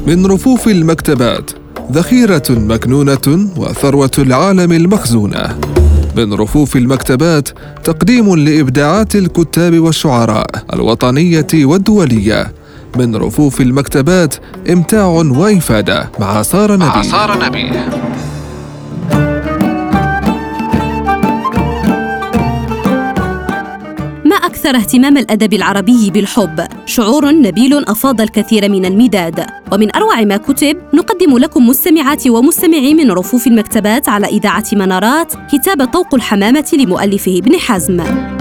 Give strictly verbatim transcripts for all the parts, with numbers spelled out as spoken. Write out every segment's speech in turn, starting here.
من رفوف المكتبات، ذخيرة مكنونة وثروة العالم المخزونة. من رفوف المكتبات تقديم لإبداعات الكتاب والشعراء الوطنية والدولية. من رفوف المكتبات إمتاع وإفادة مع سارة نبيه. مع سارة نبيه. ما أكثر اهتمام الأدب العربي بالحب، شعور نبيل أفاض الكثير من المداد. ومن أروع ما كتب نقدم لكم مستمعات ومستمعي من رفوف المكتبات على إذاعة منارات كتاب طوق الحمامة لمؤلفه ابن حزم.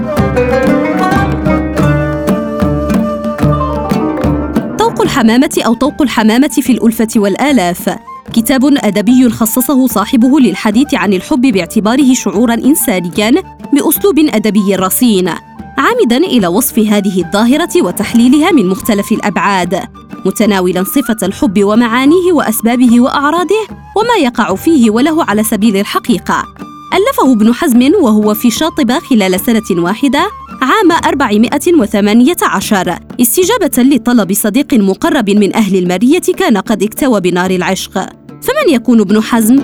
طوق الحمامة أو طوق الحمامة في الألفة والآلاف، كتاب أدبي خصصه صاحبه للحديث عن الحب باعتباره شعوراً إنسانياً بأسلوب أدبي رصين، عامداً إلى وصف هذه الظاهرة وتحليلها من مختلف الأبعاد، متناولاً صفة الحب ومعانيه وأسبابه وأعراضه وما يقع فيه وله على سبيل الحقيقة. ألفه ابن حزم وهو في شاطبة خلال سنة واحدة عام أربعمائة وثمانية عشر، استجابة لطلب صديق مقرب من أهل المرية كان قد اكتوى بنار العشق. فمن يكون ابن حزم؟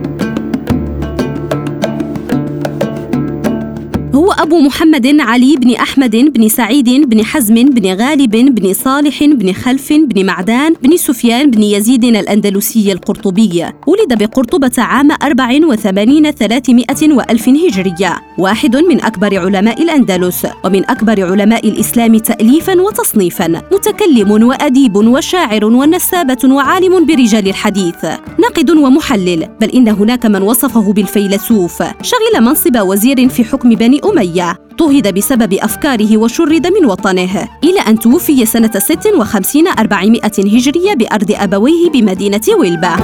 هو أبو محمد علي بن أحمد بن سعيد بن حزم بن غالب بن صالح بن خلف بن معدان بن سفيان بن يزيد الأندلسي القرطبي، ولد بقرطبة عام أربع وثمانين ثلاثمائة وألف هجرية، واحد من أكبر علماء الأندلس ومن أكبر علماء الإسلام تأليفاً وتصنيفاً، متكلم وأديب وشاعر ونسابة وعالم برجال الحديث، ناقد ومحلل، بل إن هناك من وصفه بالفيلسوف. شغل منصب وزير في حكم بني أمية، اضطهد بسبب أفكاره وشرد من وطنه، إلى أن توفي سنة ست وخمسين أربعمائة هجرية بأرض أبويه بمدينة ويلبا.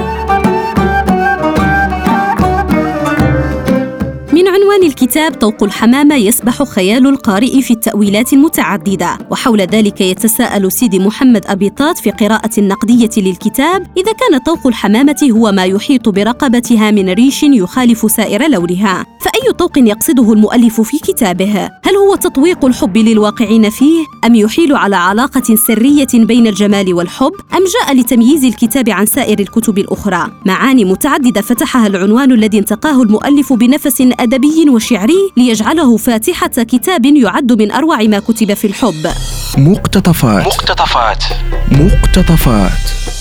من عنوان الكتاب طوق الحمامة يسبح خيال القارئ في التأويلات المتعددة، وحول ذلك يتساءل سيدي محمد أبيطات في قراءة النقدية للكتاب إذا كان طوق الحمامة هو ما يحيط برقبتها من ريش يخالف سائر لونها، فأي طوق يقصده المؤلف في كتابه؟ هل هو تطويق الحب للواقعين فيه، أم يحيل على علاقة سرية بين الجمال والحب، أم جاء لتمييز الكتاب عن سائر الكتب الأخرى؟ معاني متعددة فتحها العنوان الذي انتقاه المؤلف بنفس أدبي وشعري ليجعله فاتحة كتاب يعد من أروع ما كتب في الحب. مقتطفات مقتطفات مقتطفات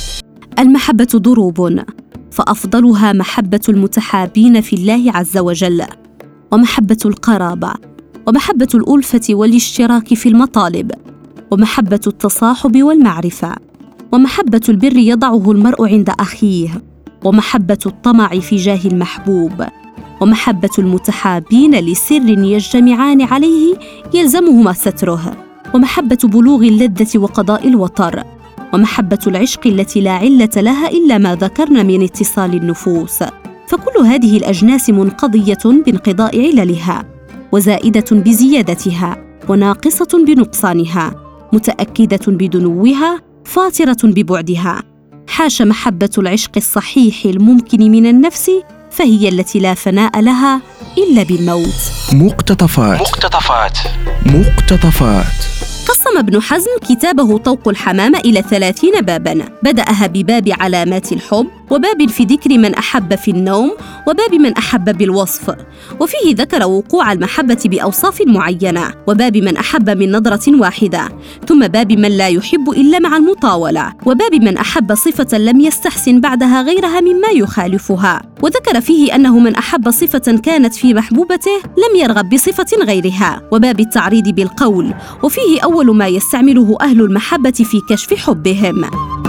المحبة ضروب، فأفضلها محبة المتحابين في الله عز وجل، ومحبة القرابة، ومحبة الألفة والاشتراك في المطالب، ومحبة التصاحب والمعرفة، ومحبة البر يضعه المرء عند أخيه، ومحبة الطمع في جاه المحبوب، ومحبة المتحابين لسر يجتمعان عليه يلزمهما ستره، ومحبة بلوغ اللذة وقضاء الوطر، ومحبة العشق التي لا علة لها إلا ما ذكرنا من اتصال النفوس، فكل هذه الأجناس منقضية بانقضاء عللها، وزائدة بزيادتها، وناقصة بنقصانها، متأكدة بدنوها، فاطرة ببعدها. حاش محبة العشق الصحيح الممكن من النفس، فهي التي لا فناء لها إلا بالموت. مقتطفات مقتطفات مقتطفات قسم ابن حزم كتابه طوق الحمامة إلى ثلاثين باباً، بدأها بباب علامات الحب، وباب في ذكر من أحب في النوم، وباب من أحب بالوصف، وفيه ذكر وقوع المحبة بأوصاف معينة، وباب من أحب من نظرة واحدة، ثم باب من لا يحب إلا مع المطاولة، وباب من أحب صفة لم يستحسن بعدها غيرها مما يخالفها، وذكر فيه أنه من أحب صفة كانت في محبوبته لم يرغب بصفة غيرها، وباب التعريض بالقول، وفيه أول ما يستعمله أهل المحبة في كشف حبهم.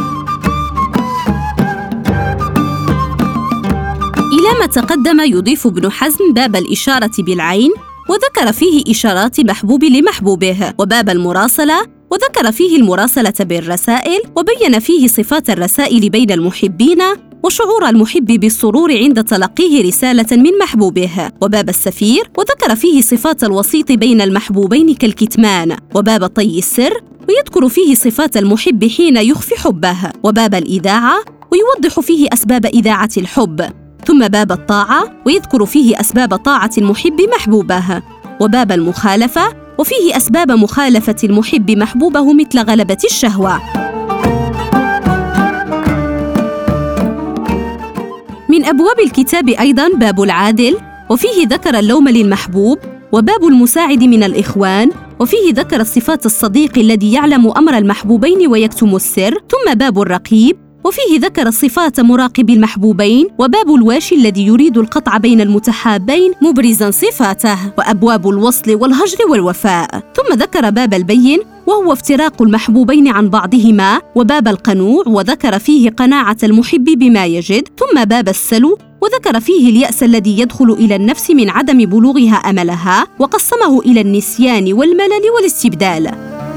إلى ما تقدم يضيف ابن حزم باب الإشارة بالعين، وذكر فيه إشارات المحبوب لمحبوبه، وباب المراسلة، وذكر فيه المراسلة بالرسائل، وبين فيه صفات الرسائل بين المحبين، وشعور المحب بالسرور عند تلقيه رسالة من محبوبه، وباب السفير، وذكر فيه صفات الوسيط بين المحبوبين كالكتمان، وباب طي السر، ويذكر فيه صفات المحب حين يخفي حبه، وباب الإذاعة، ويوضح فيه أسباب إذاعة الحب، ثم باب الطاعة، ويذكر فيه أسباب طاعة المحب محبوبه، وباب المخالفة، وفيه أسباب مخالفة المحب محبوبه مثل غلبة الشهوة. من أبواب الكتاب أيضاً باب العادل، وفيه ذكر اللوم للمحبوب، وباب المساعد من الإخوان، وفيه ذكر صفات الصديق الذي يعلم أمر المحبوبين ويكتم السر، ثم باب الرقيب، وفيه ذكر صفات مراقب المحبوبين، وباب الواشي الذي يريد القطع بين المتحابين مبرزاً صفاته، وأبواب الوصل والهجر والوفاء. ثم ذكر باب البين وهو افتراق المحبوبين عن بعضهما، وباب القنوع وذكر فيه قناعة المحب بما يجد، ثم باب السلو وذكر فيه اليأس الذي يدخل إلى النفس من عدم بلوغها أملها، وقسمه إلى النسيان والملل والاستبدال.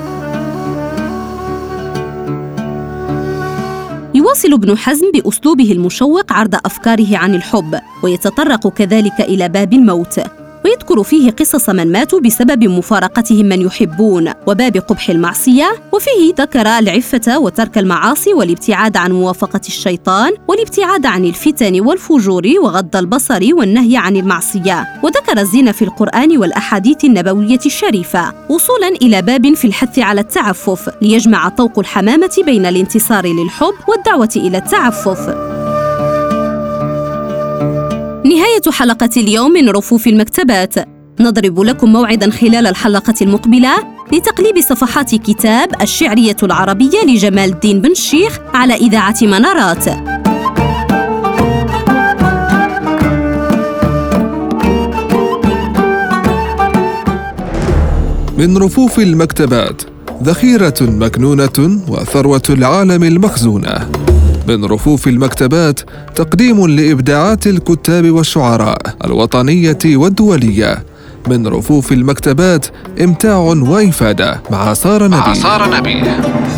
يواصل ابن حزم بأسلوبه المشوق عرض أفكاره عن الحب، ويتطرق كذلك إلى باب الموت، ويذكر فيه قصص من ماتوا بسبب مفارقتهم من يحبون، وباب قبح المعصية، وفيه ذكر العفة وترك المعاصي والابتعاد عن موافقة الشيطان، والابتعاد عن الفتن والفجور وغض البصر والنهي عن المعصية، وذكر الزنا في القرآن والأحاديث النبوية الشريفة، وصولاً إلى باب في الحث على التعفف ليجمع طوق الحمامة بين الانتصار للحب والدعوة إلى التعفف. نهاية حلقة اليوم من رفوف المكتبات. نضرب لكم موعداً خلال الحلقة المقبلة لتقليب صفحات كتاب الشعرية العربية لجمال الدين بن الشيخ على إذاعة منارات. من رفوف المكتبات، ذخيرة مكنونة وثروة العالم المخزونة. من رفوف المكتبات، تقديم لإبداعات الكتاب والشعراء الوطنية والدولية. من رفوف المكتبات، إمتاع وإفادة مع سارة نبيل.